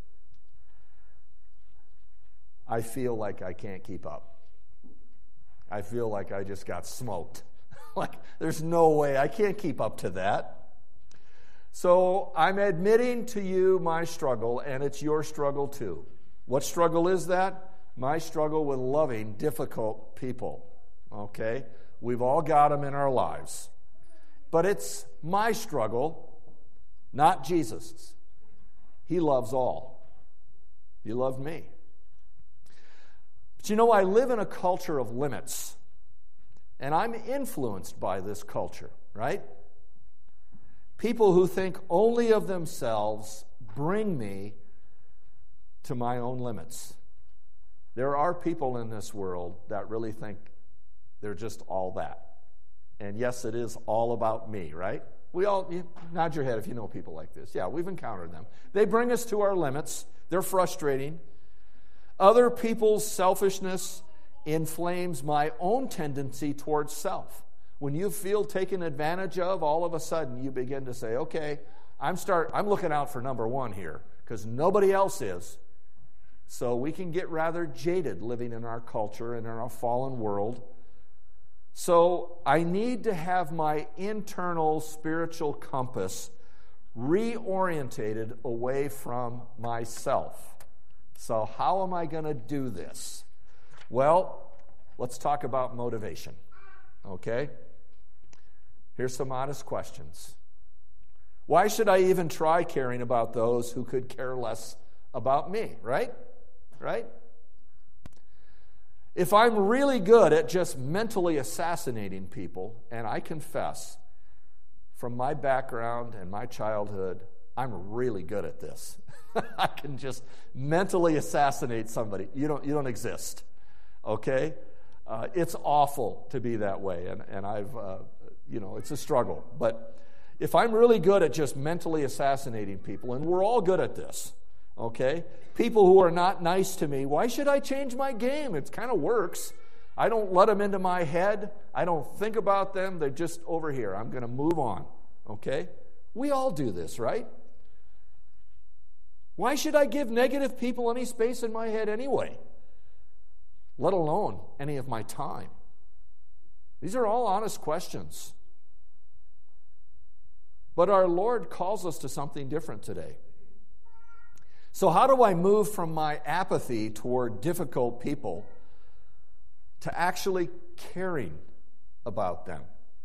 I feel like I can't keep up. I feel like I just got smoked. Like, there's no way I can't keep up to that. So I'm admitting to you my struggle, and it's your struggle too. What struggle is that? My struggle with loving difficult people. Okay? We've all got them in our lives. But it's my struggle, not Jesus's. He loves all. He loved me. But you know, I live in a culture of limits, and I'm influenced by this culture, right? People who think only of themselves bring me to my own limits. There are people in this world that really think they're just all that. And yes, it is all about me, right? You nod your head if you know people like this. Yeah, we've encountered them. They bring us to our limits. They're frustrating. Other people's selfishness inflames my own tendency towards self. When you feel taken advantage of, all of a sudden you begin to say, okay, I'm looking out for number one here because nobody else is. So we can get rather jaded living in our culture and in our fallen world. So I need to have my internal spiritual compass reorientated away from myself. So how am I going to do this? Well, let's talk about motivation. Okay? Here's some honest questions. Why should I even try caring about those who could care less about me, right? Right? If I'm really good at just mentally assassinating people, and I confess, from my background and my childhood, I'm really good at this. I can just mentally assassinate somebody. You don't exist, okay? It's awful to be that way, and I've, it's a struggle. But if I'm really good at just mentally assassinating people, and we're all good at this, okay? People who are not nice to me, why should I change my game? It kind of works. I don't let them into my head. I don't think about them. They're just over here. I'm going to move on, okay? We all do this, right? Why should I give negative people any space in my head anyway? Let alone any of my time. These are all honest questions. But our Lord calls us to something different today. So how do I move from my apathy toward difficult people to actually caring about them?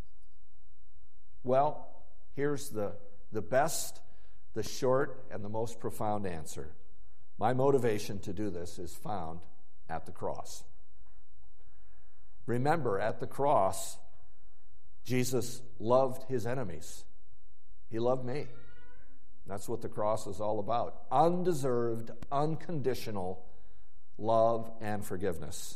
Well, here's the best, the short, and the most profound answer. My motivation to do this is found at the cross. Remember, at the cross, Jesus loved his enemies. He loved me. That's what the cross is all about. Undeserved, unconditional love and forgiveness.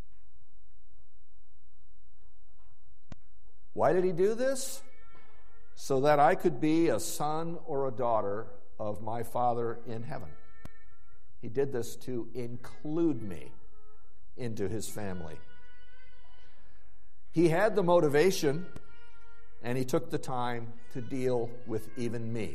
Why did he do this? So that I could be a son or a daughter of my Father in heaven. He did this to include me into his family. He had the motivation, and he took the time to deal with even me.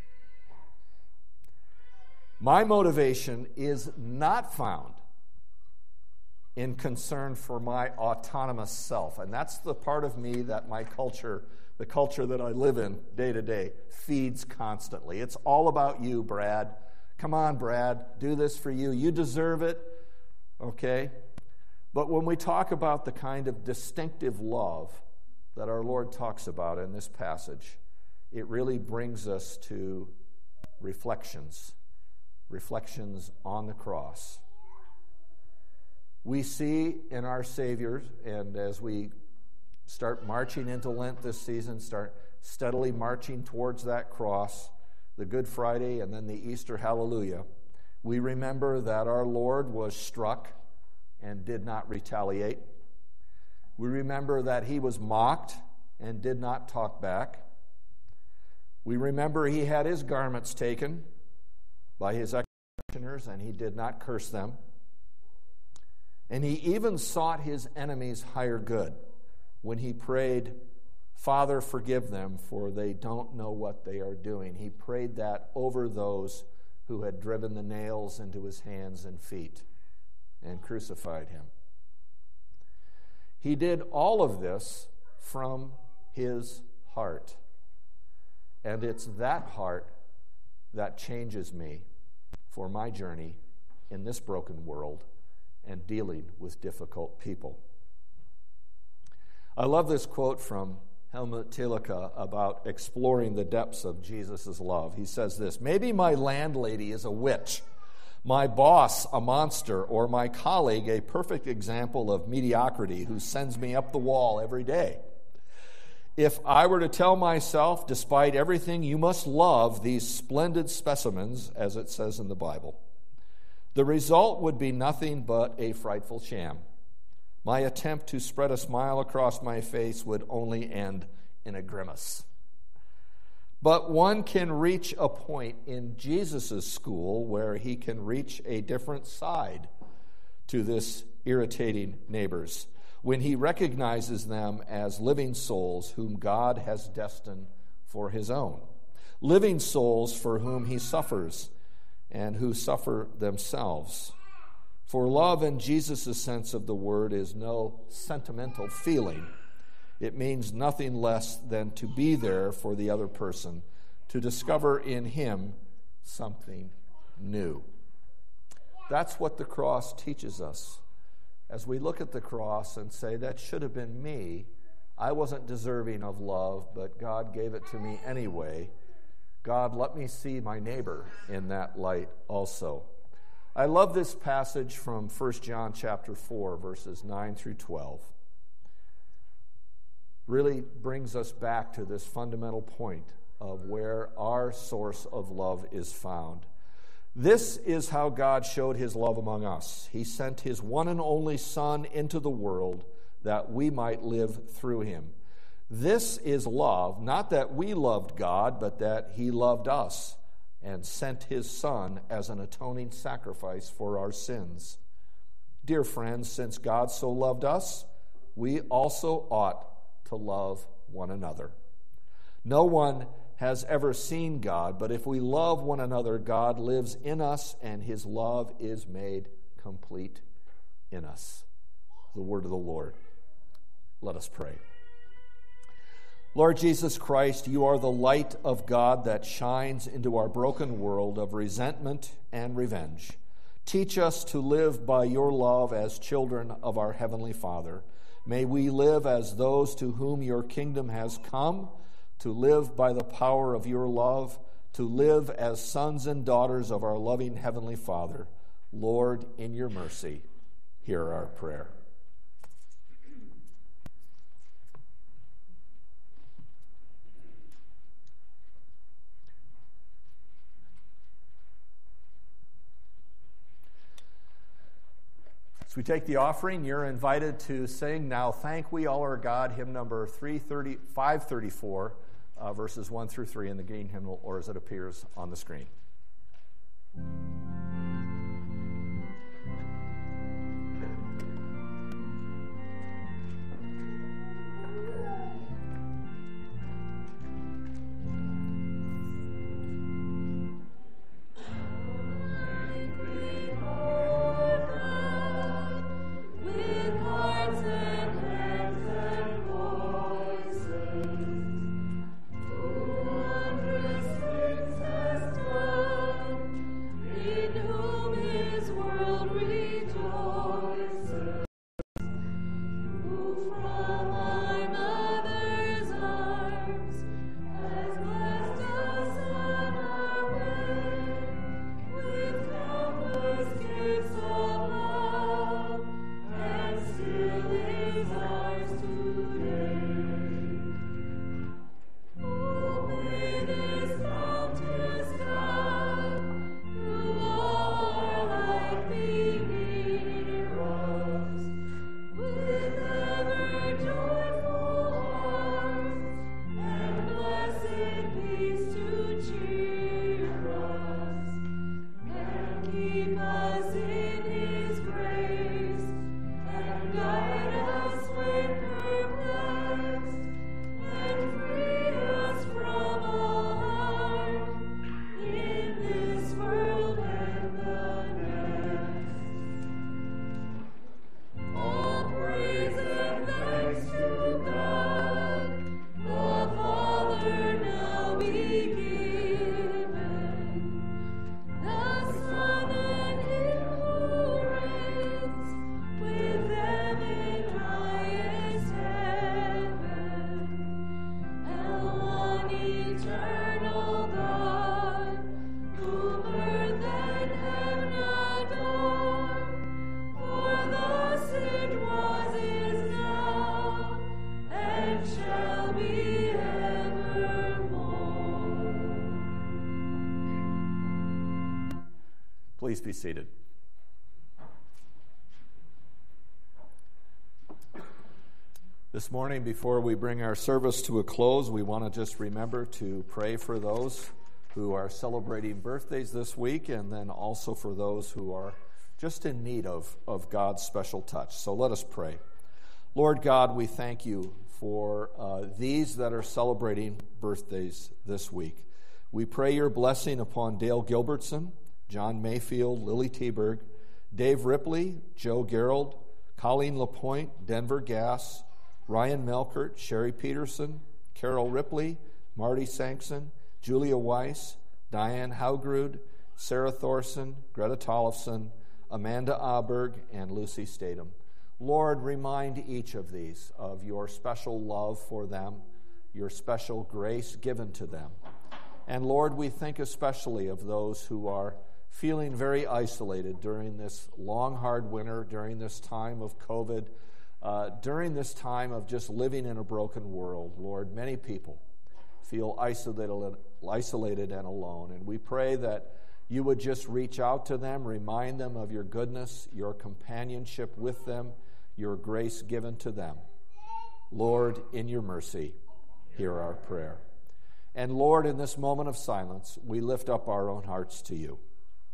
My motivation is not found in concern for my autonomous self. And that's the part of me that my culture, the culture that I live in day to day, feeds constantly. It's all about you, Brad. Come on, Brad, do this for you. You deserve it, okay? But when we talk about the kind of distinctive love that our Lord talks about in this passage, it really brings us to reflections on the cross. We see in our Savior, and as we start marching into Lent this season, start steadily marching towards that cross, the Good Friday and then the Easter Hallelujah, we remember that our Lord was struck and did not retaliate. We remember that he was mocked and did not talk back. We remember he had his garments taken by his executioners and he did not curse them. And he even sought his enemies' higher good when he prayed, "Father, forgive them, for they don't know what they are doing." He prayed that over those who had driven the nails into his hands and feet and crucified him. He did all of this from his heart. And it's that heart that changes me for my journey in this broken world and dealing with difficult people. I love this quote from Helmut Thielicke about exploring the depths of Jesus' love. He says this: "Maybe my landlady is a witch, my boss a monster, or my colleague a perfect example of mediocrity who sends me up the wall every day. If I were to tell myself, despite everything, you must love these splendid specimens, as it says in the Bible, the result would be nothing but a frightful sham. My attempt to spread a smile across my face would only end in a grimace. But one can reach a point in Jesus' school where he can reach a different side to this irritating neighbors, when he recognizes them as living souls whom God has destined for his own, living souls for whom he suffers and who suffer themselves. For love in Jesus' sense of the word is no sentimental feeling. It means nothing less than to be there for the other person, to discover in him something new." That's what the cross teaches us. As we look at the cross and say, that should have been me, I wasn't deserving of love, but God gave it to me anyway. God, let me see my neighbor in that light also. I love this passage from 1 John chapter 4, verses 9 through 12. Really brings us back to this fundamental point of where our source of love is found. "This is how God showed his love among us. He sent his one and only Son into the world that we might live through him. This is love, not that we loved God, but that he loved us and sent his Son as an atoning sacrifice for our sins. Dear friends, since God so loved us, we also ought to love one another. No one has ever seen God, but if we love one another, God lives in us and his love is made complete in us." The word of the Lord. Let us pray. Lord Jesus Christ, you are the light of God that shines into our broken world of resentment and revenge. Teach us to live by your love as children of our Heavenly Father. May we live as those to whom your kingdom has come, to live by the power of your love, to live as sons and daughters of our loving Heavenly Father. Lord, in your mercy, hear our prayer. As we take the offering, you're invited to sing Now Thank We All Our God, hymn number 534, verses 1 through 3 in the green hymnal, or as it appears on the screen. Please be seated. This morning, before we bring our service to a close, we want to just remember to pray for those who are celebrating birthdays this week, and then also for those who are just in need of God's special touch. So let us pray. Lord God, we thank you for these that are celebrating birthdays this week. We pray your blessing upon Dale Gilbertson, John Mayfield, Lily Teberg, Dave Ripley, Joe Gerald, Colleen LaPointe, Denver Gass, Ryan Melkert, Sherry Peterson, Carol Ripley, Marty Sankson, Julia Weiss, Diane Haugrud, Sarah Thorson, Greta Tollefson, Amanda Aberg, and Lucy Statham. Lord, remind each of these of your special love for them, your special grace given to them. And Lord, we think especially of those who are feeling very isolated during this long, hard winter, during this time of COVID, during this time of just living in a broken world. Lord, many people feel isolated and alone, and we pray that you would just reach out to them, remind them of your goodness, your companionship with them, your grace given to them. Lord, in your mercy, hear our prayer. And Lord, in this moment of silence, we lift up our own hearts to you.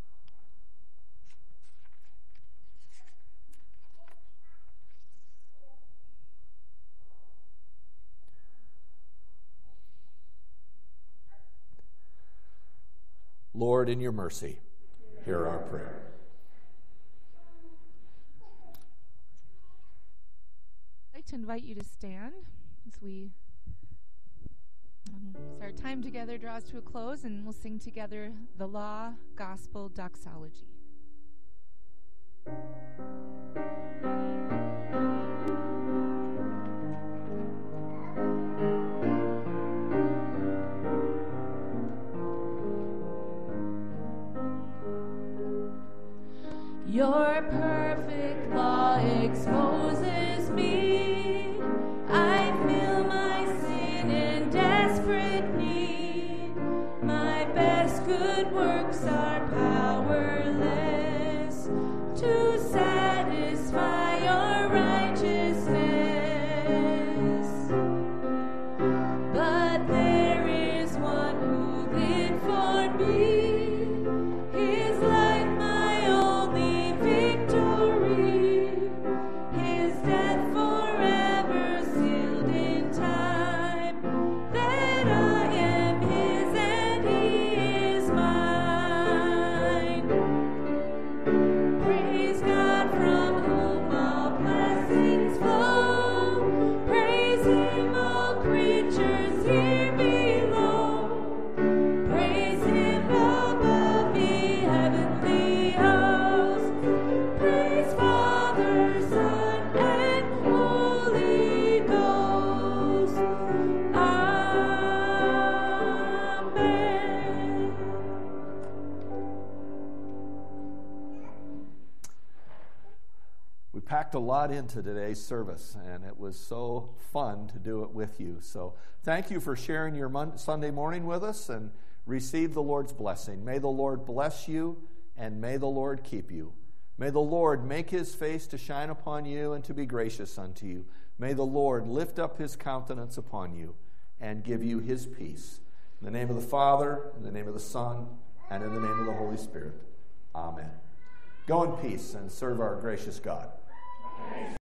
Lord, in your mercy, hear our prayer. I'd like to invite you to stand as our time together draws to a close, and we'll sing together the Law Gospel Doxology. Your perfect law exposes me. I feel my sin and desperate need. My best good works are powerless to satisfy packed a lot into today's service, and it was so fun to do it with you. So thank you for sharing your Sunday morning with us, and receive the Lord's blessing. May the Lord bless you, and may the Lord keep you. May the Lord make his face to shine upon you and to be gracious unto you. May the Lord lift up his countenance upon you and give you his peace. In the name of the Father, in the name of the Son, and in the name of the Holy Spirit. Amen. Go in peace and serve our gracious God.